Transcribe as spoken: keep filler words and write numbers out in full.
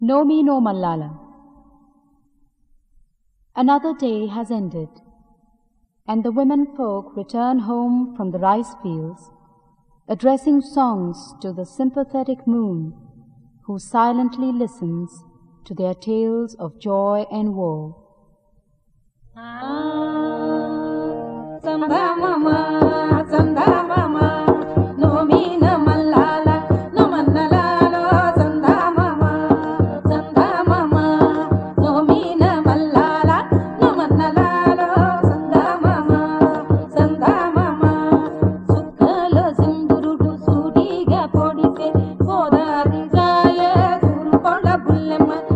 No Me No Mallala. Another day has ended, and the women folk return home from the rice fields, addressing songs to the sympathetic moon, who silently listens to their tales of joy and woe. Sandha mama, sandha mama, no me no mallala, no mannalalo. Sandha mama, sandha mama, no me no mallala, no mannalalo. Sandha mama, sandha mama, sukkalo simburudu sudiga podise, podadi jaye surukonda bullema.